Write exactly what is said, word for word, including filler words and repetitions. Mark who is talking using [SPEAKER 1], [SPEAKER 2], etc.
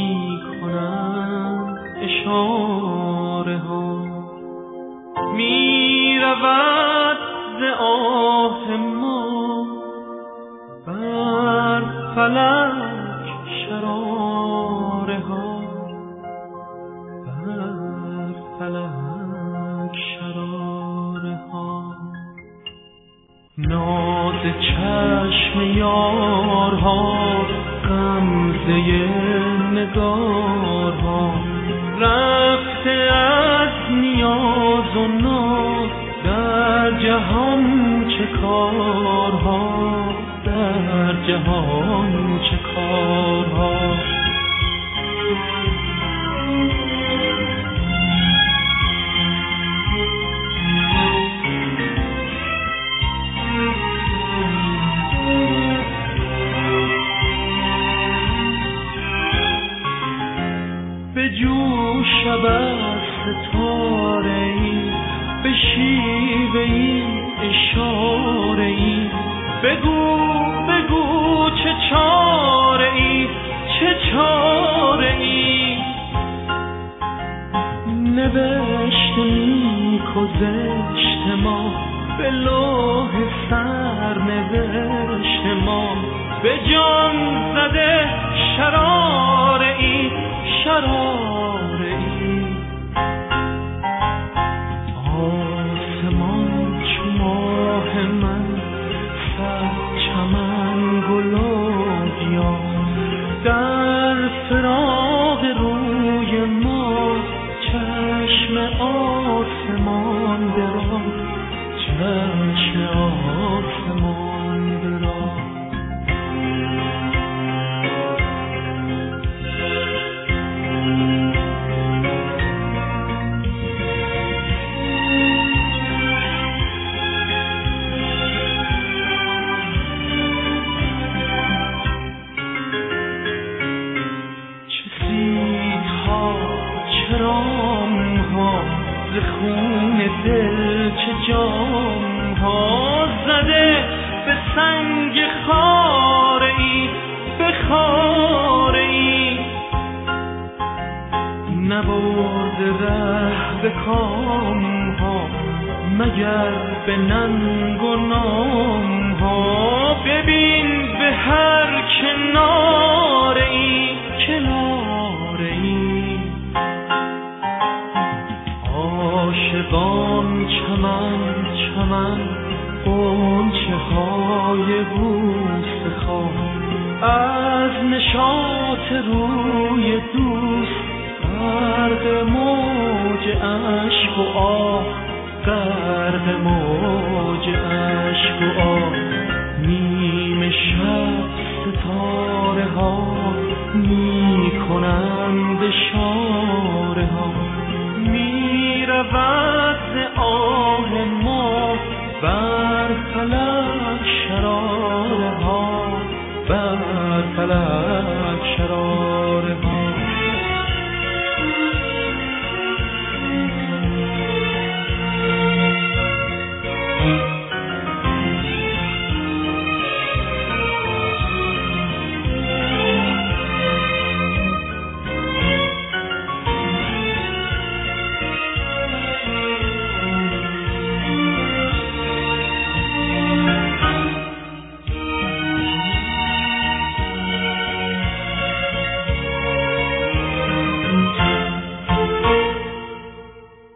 [SPEAKER 1] می کنند اشاره ها، می رود ز آه ما بر فلک شراره ها، بر فلک شراره ها. ناز چشم یارها، غمزه نگارها، رفته از نیاز و ناز در جهان چه کارها، در جهان چه کارها. به جو شب ستاره‌ای، به شیوه‌ای اشاره‌ای، بگو بگو چه چاره‌ای، چه چاره‌ای. نوشت نیک و زشت ما به لوح سرنوشت ما، به جان زده شراره‌ای، شراره‌ای. آسمان چو ماه من، صد چمن گل و گیا، در فراق روی ما چشم آسمان درا، چشم آسمان درا. ز خون دل چه جام ها، زده به سنگ خاره ای، به خاره ای. نبرد ره به کام ها، مگر به ننگ و نام ها. ببین به هر کناره ای، کناره ای. عاشقان چمن چمن، غنچه های بوسه خواه، از نشاط روی دوست غرق موج اشک و آه، غرق موج اشک و آه. نیمه شب ستاره ها می